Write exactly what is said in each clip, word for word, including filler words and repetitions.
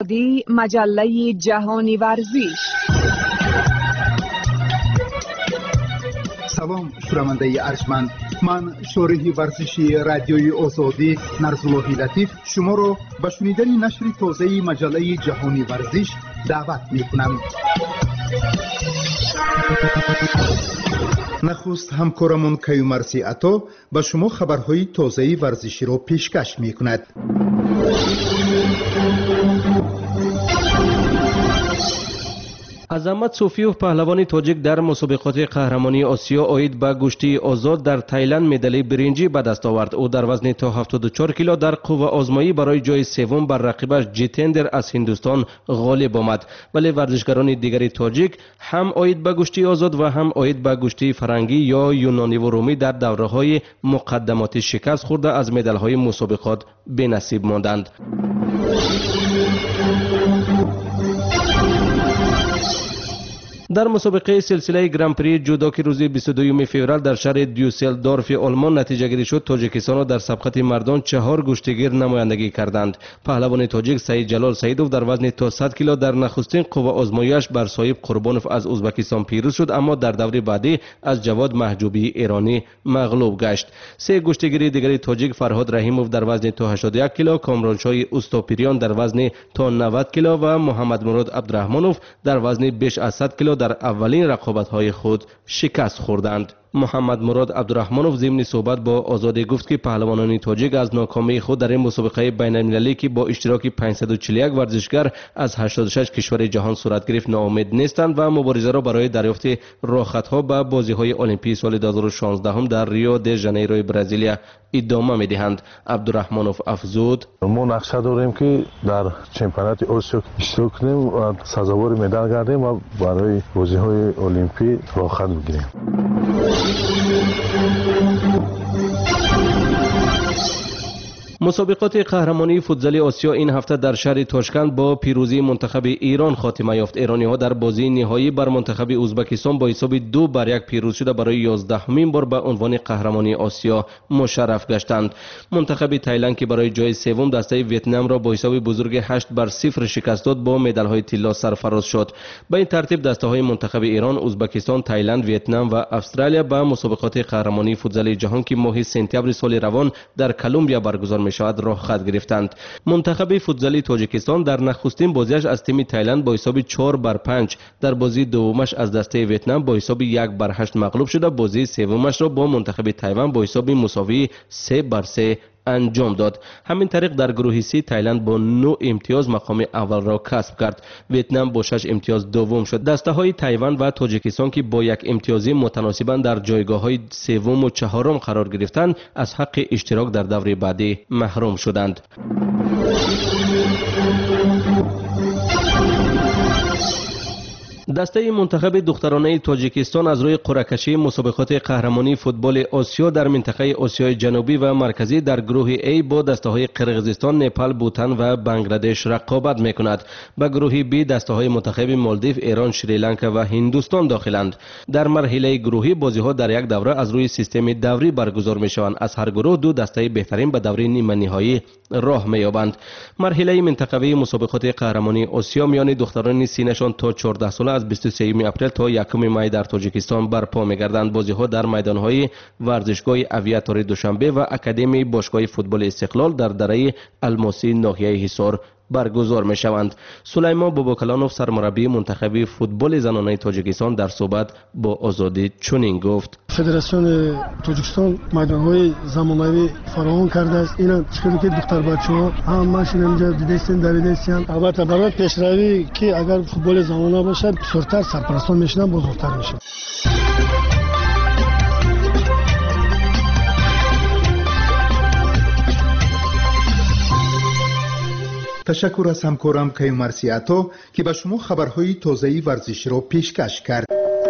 دی مجله جهانی ورزش. سلام شنونده ارجمند، من شارح ورزشی رادیوی آزادی نرزالله لطیف شما را به شنیدن نشر تازه مجله جهانی ورزش دعوت می‌کنم. نخست همکارمون کیومرثی عطا به شما خبرهای تازه ورزشی را پیشکش می‌کند. عظمت صوفیوف پهلوان تاجیک در مسابقات قهرمانی آسیا عاید به گشتی آزاد در تایلند مدال برنجی به دست آورد. او در وزن تا هفتاد و چهار کیلو در قوه آزمایی برای جای سوم بر رقیبش جیتندر از هندوستان غالب آمد. ولی ورزشکاران دیگری تاجیک هم عاید به گشتی آزاد و هم عاید به گشتی فرنگی یا یونانی و رومی در دوره‌های مقدماتی شکست خورده از مدال‌های مسابقات بی‌نصیب ماندند. در مسابقه سلسله گران پری جودو که روز بیست و دوم فوریه در شهر دیوسلدورف آلمان نتیجه گیری شد، تاجیکستان در سبقت مردان چهار گشتگیر نمایندگی کردند. پهلوان تاجیک سعید جلال سعیدوف در وزن تا صد کیلو در نخستین قوه آزماییش بر صاحب قربانوف از ازبکستان پیروز شد، اما در دور بعدی از جواد محجوبی ایرانی مغلوب گشت. سه گشتگیری دیگری تاجیک فرهاد رحیموف در وزن تا هشتاد و یک کیلو، کامرانشاه اوستاپیریان در وزن تا نود کیلو و محمد مراد عبدالرحمنوف در وزن بیش از صد کیلو در اولین رقابت‌های خود شکست خوردند. محمد مراد عبدالرحمنوف ضمن صحبت با آزادی گفت که پهلوانان تاجیک از ناکامی خود در این مسابقه بین‌المللی که با اشتراک پانصد و چهل و یک ورزشکار از هشتاد و شش کشور جهان صورت گرفت ناامید نیستند و مبارزه را برای دریافت راحت‌ها به بازی‌های المپیک سال دو هزار و شانزده در ریو د ژانیرو برزیلیا ادامه می‌دهند. عبدالرحمنوف افزود: ما نقشه داریم که در چمپیونات آسیا اشتراک کنیم و سزاوار مدال گردیم و برای بازی‌های المپیک راحت بگیریم. مسابقات قهرمانی فوتبال آسیا این هفته در شهر تاشکند با پیروزی منتخب ایران خاتمه یافت. ایرانی‌ها در بازی نهایی بر منتخب ازبکستان با حساب دو بر یک پیروز شده برای یازدهمین بار به عنوان قهرمانی آسیا مشرف گشتند. منتخب تایلند که برای جای سوم دسته ویتنام را با حساب بزرگ هشت بر صفر شکست داد با مدال‌های طلا سرفراز شد. به این ترتیب دسته‌های منتخب ایران، ازبکستان، تایلند، ویتنام و استرالیا به مسابقات قهرمانی فوتبال جهان که ماه سپتامبر سال روان در کلمبیا برگزار شود راه خط گرفتند. منتخب فوتبال تاجیکستان در نخستین بازیش از تیم تایلند با حساب چهار بر پنج، در بازی دومش از دسته ویتنام با حساب یک بر هشت مغلوب شده. بازی سومش را با منتخب تایوان با حساب مساوی سه بر سه انجام داد. همین طریق در گروه سی تایلند با نه امتیاز مقام اول را کسب کرد. ویتنام با شش امتیاز دوم شد. دسته های تایوان و تاجیکستان که با یک امتیازی متناسباً در جایگاه های سوم و چهارم قرار گرفتند از حق اشتراک در دور بعدی محروم شدند. دسته منتخب دخترانه تاجیکستان از روی قرعه کشی مسابقات قهرمانی فوتبال آسیا در منطقه آسیای جنوبی و مرکزی در گروه A با دسته های قرقیزستان، نپال، بوتان و بنگلادش رقابت میکند. به گروه B دسته های منتخب مالدیو، ایران، شریلانکا و هندوستان داخلند. در مرحله گروهی بازی ها در یک دوره از روی سیستم دوری برگزار میشوند. از هر گروه دو دسته بهترین به دوره نیمه نهایی راه مییابند. مرحله منطقوی مسابقات قهرمانی آسیا میان دختران سینشان تا چهارده ساله از بیست و سوم اپریل تا یکم می در تاجیکستان برپا می‌گردند. بازی‌ها در میدان‌های ورزشگاه اویاتور دوشنبه و اکادمی باشگاه فوتبال استقلال در دره الماسی ناحیه حصار برگزار می‌شوند. سلیمان باباکلانوف سرمربی منتخب فوتبال زنانه تاجیکستان در صحبت با آزادی چنین گفت: فدراسیون تاجیکستان میدان‌های زمانوی فراهم کرده است. اینا چیزی که دختر بچه‌ها هم ماشین اینجا دیدن دریدن. البته برای پیشروی که اگر فوتبال زنانه باشه بسیارتر سرپرستان میشن، بزرگتر میشه. تشکر از همکارم کیومرثی عطا که به شما خبرهای تازه ورزشی را پیشکش کرد.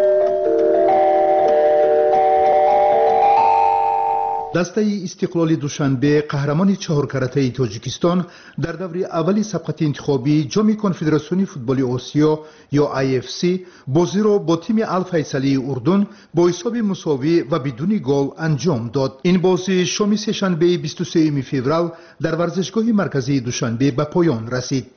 دسته استقلال دوشنبه قهرمان چهار کرته تاجیکستان در دور اول سبقت انتخابی جام کنفدراسیون فوتبال آسیا یا آی اف سی بازی را با تیم الفیصلی اردن با حساب مساوی و بدون گل انجام داد. این بازی شام سه‌شنبه بیست و سوم فوریه در ورزشگاه مرکزی دوشنبه به پایان رسید.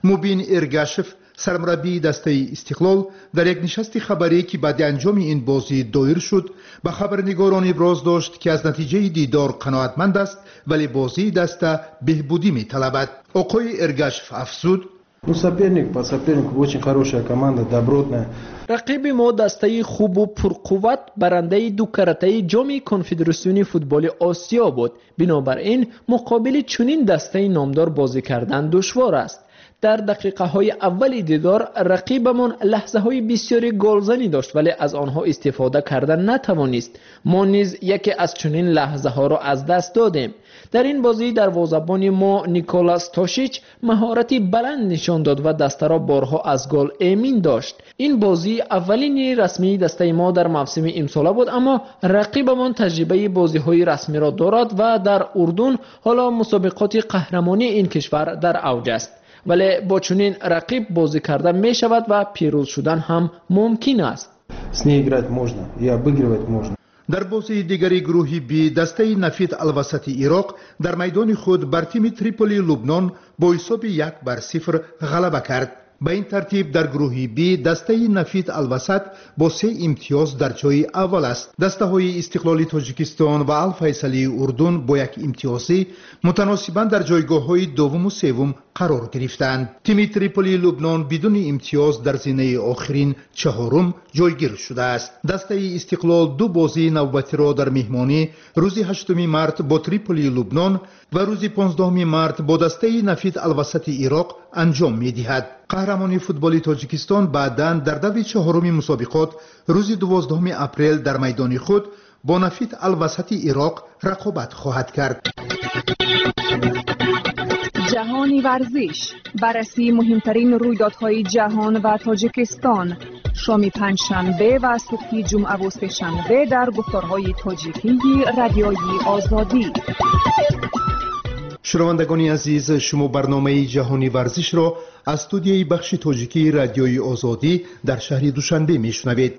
مبین ارگاشف سرمربی دسته استقلال در یک نشست خبری که بعد انجام این بازی دایر شد به خبرنگاران ابراز داشت که از نتیجه دیدار قناعتمند است ولی بازی دسته بهبودی می‌طلبد. آقای ارگاشف افزود: Ну, соперник по сопернику очень хорошая команда, добротная. رقیب ما دسته خوب و پرقوت برنده دو کرته جام کنفدراسیون فوتبال آسیا بود. بنابراین مقابل چنین دسته نامدار بازی کردن دشوار است. در دقیقه های اول دیدار رقیبمان لحظه های بسیاری گلزنی داشت ولی از آنها استفاده کردن نتوانست. ما نیز یکی از چنین لحظه ها را از دست دادیم. در این بازی دروازه‌بان ما نیکولاس تاشیچ مهارتی بلند نشان داد و دسته را بارها از گل امین داشت. این بازی اولین رسمی دسته ما در موسم امسال بود، اما رقیبمان تجربه بازی های رسمی را دارد و در اردن حالا مسابقات قهرمانی این کشور در اوج است. ولی با چنین رقیب بازی کردن می شود و پیروز شدن هم ممکن است. С ней играть можно и обыгрывать можно. در بازی دیگری گروهی بی دسته نفیت الوسط عراق در میدان خود بر تیم تریپولی لبنان با حساب یک بر صفر غلبه کرد. به این ترتیب در گروه بی دسته نفیت الوسط با سه امتیاز در جای اول است. دسته های استقلالی تاجیکستان و الفیصلی اردن با یک امتیازی متناسباً در جایگاه های دوم و سوم قرار گرفتند. تیم تریپولی لبنان بدون امتیاز در زینه آخرین چهارم جایگیر شده است. دسته استقلال دو بازی نوبتی را در مهمانی روز هشتم مارس با تریپولی لبنان و روز پانزدهم مارس با دسته نفیت الوسط عراق انجام می‌دهد. قهرمانی فوتبالی تاجیکستان بعداً در دور چهارم مسابقات روز دوازدهم اپریل در میدان خود با نفیت الوسط عراق رقابت خواهد کرد. جهانی ورزش، بررسی مهمترین رویدادهای جهان و تاجیکستان، شام پنجشنبه و صبح جمعه و سه‌شنبه در گفتارهای تاجیکی رادیویی آزادی. شنوندگان عزیز، شما برنامه جهانی ورزش را از استودیوی بخش تاجیکی رادیوی آزادی در شهر دوشنبه میشنوید.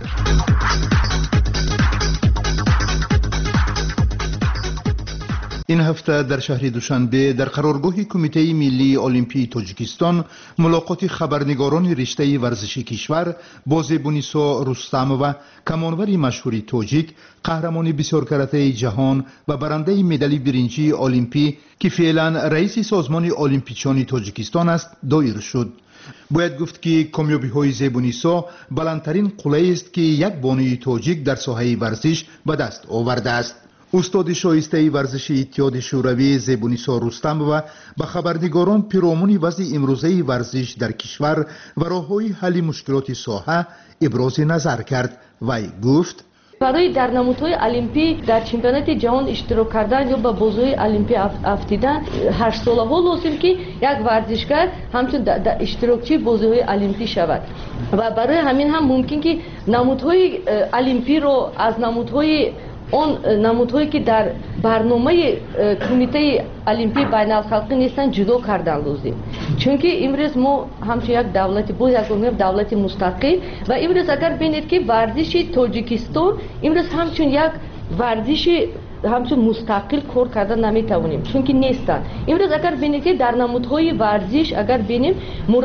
این هفته در شهر دوشنبه در قرارگاه کمیته ملی المپی تاجیکستان ملاقات خبرنگاران رشته ورزشی کشور با زیبونیسا رستم و کمانور مشهوری تاجیک، قهرمان بسیار کرته جهان و برنده مدال برنجی المپی که فعلا رئیس سازمان المپیچان تاجیکستان است دایر شد. باید گفت که کامیابی های زیبونیسا بلندترین قله است که یک بانوی تاجیک در ساحه ورزش به دست آورده است. استاد شایسته ورزشی اتحاد شوروی زیبونیسا رستم و به خبرنگاران پیرامون وضع امروزه ورزش در کشور و راه‌های حل مشکلات ساحه ابراز نظر کرد و گفت: برای در نمودهای المپی در چمپیونات جهان اشتراک کردن یا به بازی المپی افتیدن هشت ساله ها لازم که یک ورزشکار همچون اشتراکچی بازی‌های المپی شود و برای همین هم ممکن که نمودهای المپی رو از نمودهای اون نمودهایی که در برنامه کمیته المپی بین الخلقی نیستن جدا کردن لازم. چون که امروز ما همچون یک دولتی بود، یک دولت مستقل و امروز اگر ببینید که ورزش تاجیکستان امروز همچون یک ورزش همچون مستقل کار کردن نمیتوانیم چون که نیستن. امروز اگر ببینید که در نمودهای ورزش اگر ببینیم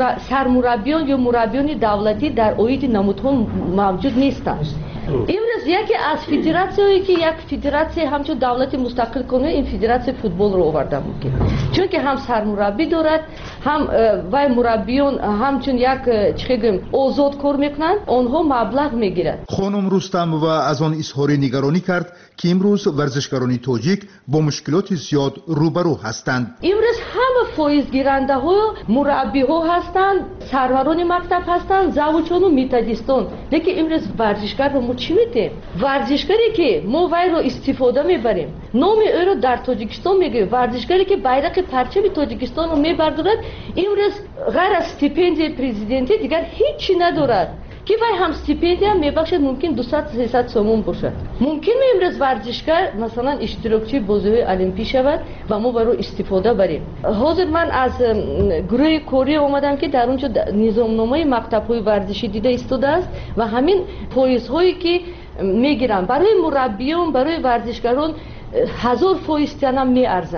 سرمربیان یا مربیان دولتی در اوید نمودها موجود نیستن. امروز یکی از فدراسیایی که یک فدراسیه همچون دولت مستقل کنه این فدراسیه فوتبال رو آورده ممکن چون که هم سرمربی دارد هم و مربیان همچون یک چیگم آزاد کار میکنن آنها مبلغ میگیرند. خانم رستم و از آن اظهار نگرانی کرد که امروز ورزشکاران تاجیک با مشکلات زیاد روبرو هستند. امروز همه فایز گیرنده ها مربی ها هستند، سروران مکتب هستند، زوجان و متدیستان. لیکن امروز ورزشکار رو چی میتیم؟ ورزشکاری که ما وی رو استفاده میبریم نام او رو در تاجیکستان میگه، ورزشکاری که بیرق پرچم تاجیکستان رو میبردارد امروز غیر از استیپندی پرزیدنتی دیگر هیچی ندارد که وی هم استیپندی هم میبخشد ممکن دویست سیصد سومون باشد. ممکن امروز ورزشکار مثلا اشتراکچی بازی‌های المپی شود و ما برای استفاده بریم. حاضر من از گروه کره اومدم که در اونجا نظامنامه مکتب‌های ورزشی دیده ایستاده است و همین فایزهایی که میگیرن برای مربیان برای ورزشکاران هزار فایز هم میارزند.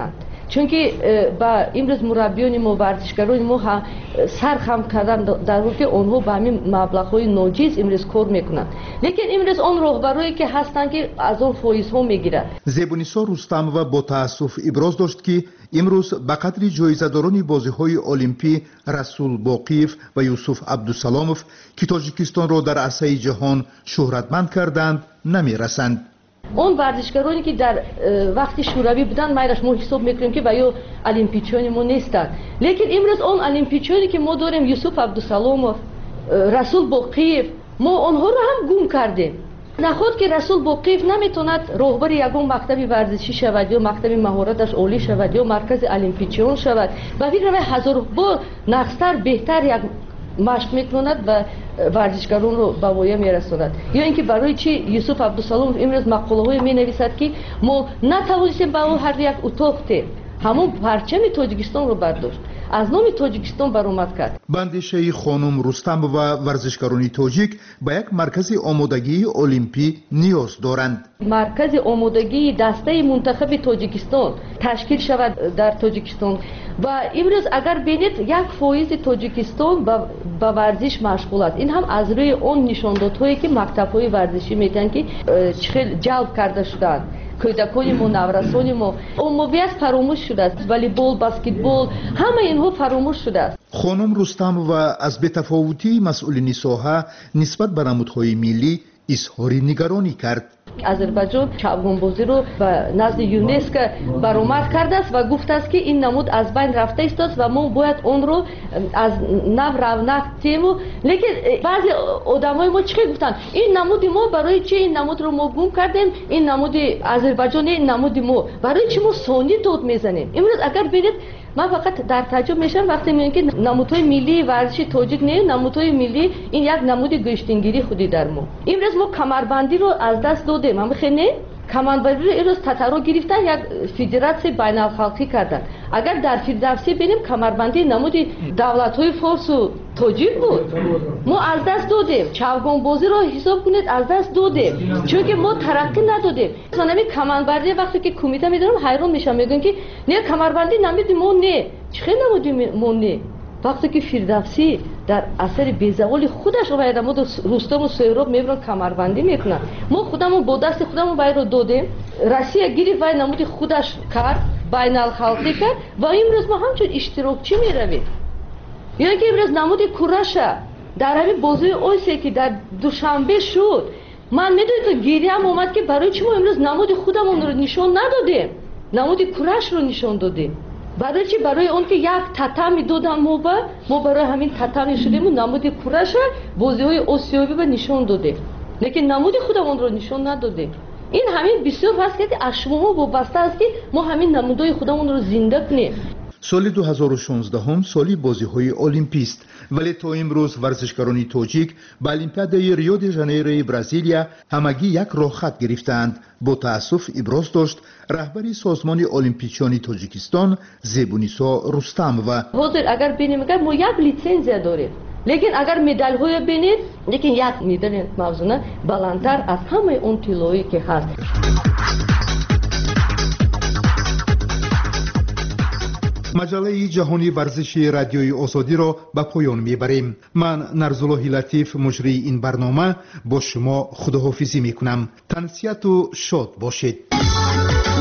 чунки ба имрӯз мураббиёни мо варзишгарони мо сар хам кардан дар ҳоле ки онҳо ба ҳамин маблағҳои ноҷиз имрӯз кор мекунанд, лекин имрӯз он роҳбарое ки ҳастанд ки аз он фоизҳо мегиранд. зебунисо рустамова бо таассуф иброз дошт ки имрӯз ба қадри ҷоизадорони бозиҳои олимпӣ расул боқиев ва юсуф абдусаломов ки тоҷикистонро дар арсаи ҷаҳон шӯҳратманд карданд намерасанд. он варзишгароне ки дар вақти шӯравӣ буданд майраш мо ҳисоб мекунем ки ва ё олимпичиёни мо нестанд, лекин имрӯз он олимпичиёне ки мо дорем юсуф абдусаломов, расул боқиев, мо онҳоро ҳам гум кардем. наход ки расул боқиев наметавонад роҳбари ягон мактаби варзишӣ шавад ё мактаби маҳораташ олӣ шавад ё маркази олимпичиён шавад, ба фикр мекунам ҳазор бор нақстар беҳтар як машқ мекунад ва варзишгаронро ба воя мерасонад. ё ин ки барои чи юсуф абдусаломов имрӯз мақолаҳое менависад ки мо натавонистем ба ҳар як утоқ тем ҳамон парчами тоҷикистонро бардошт, аз номи тоҷикистон баромад кард. ба андешаи хонум рустамова варзишгарони тоҷик ба як маркази омодагии олимпӣ ниёз доранд. маркази омодагии дастаи мунтахаби тоҷикистон ташкил шавад дар тоҷикистон ва имрӯз агар бинед як фоизи тоҷикистон ба варзиш машғул аст. ин ҳам аз рӯи он нишондодҳое ки мактабҳои варзишӣ метавонанд ки чӣ хел ҷалб карда шуданд. кӯдакони мо, наврасони мо, умумият фаромӯш шудааст. волейбол, баскетбол, ҳама инҳо фаромӯш шудааст. хонум рустамова аз бетафовутии масъулини соҳа нисбат ба намудҳои миллӣ изҳори нигаронӣ кард. озарбойҷон чавгонбозиро ба назди юнеско баромад кардааст ва гуфтааст ки ин намуд аз байн рафта истост ва мо бояд онро аз нав равнақ тему. лекин баъзе одамои мо чӣ хел гуфтанд, ин намуди мо, барои чи ин намудро мо гум кардем, ин намуди озарбойҷон, ин намуди мо, барои чи мо сони дод мезанем. имрӯз агар бинед ман фақат дар таҷҷуб мешавам вақте меён ки намудҳои миллии варзиши тоҷик не намудҳои миллӣ, ин як намуди гӯштингирӣ худи дар мо. имрӯз мо камарбандиро аз даст додем, ҳам хеле камарбандиро имрӯз татаро гирифтан як федератсияи байналхалқӣ кардан. агар дар фирдавсӣ бинем камарбандии намуди давлатҳои форсу тоҷик буд, мо аз даст додем. чавгонбозиро ҳисоб кунед, аз даст додем, чунки мо тараққӣ надодем. ами камарбандӣ вақте ки кумита медорам ҳайрон мешам, мегӯям ки не камарбандӣ намуди мо не, чӣ хел намуди мо не. вақте ки фирдавсӣ дар асари безаволи худаш оварда мо рустому соҳроб мебаранд камарбандӣ мекунанд, мо худамон бо дасти худамон вайро додем. россия гирифт вай намуди худаш кард, байналхалқӣ кард ва имрӯз мо ҳамчун иштирокчӣ меравем. ё ки имрӯз намуди кураша дар ҳамин бозии осие ки дар душанбе шуд, ман медонед то гириям омад ки барои чӣ мо имрӯз намуди худамонро нишон надодем, намуди курашро нишон додем. барои чи? барои он ки як татами додам мо ба мо барои ҳамин татами шудему намуди кураша бозиҳои осиёвӣ ба нишон додем, лекин намуди худамонро нишон надодем. ин ҳамин бисёр ҳаст ки аз шумоҳо вобаста аст ки мо ҳамин намудҳои худамонро зинда кунем. соли ду ҳазору шонздаҳум соли бозиҳои олимпист, вале то имрӯз варзишгарони тоҷик ба олимпиадаи рио де жанейрои бразилия ҳамагӣ як роҳхат гирифтаанд. бо таассуф иброз дошт раҳбари созмони олимпичиёни тоҷикистон зебунисо рустамова. ҳозир агар бинем мо як литсензия дорем, лекин агар медалҳоя бинед, лекин як медали мавзуна баландтар аз ҳамаи он тиллоие ки ҳаст. маҷалаи ҷаҳонии варзиши радиои озодиро ба поён мебарем. ман нарзуллоҳи латиф муҷрии ин барнома бо шумо худоҳофизӣ мекунам. тансияту шод бошед.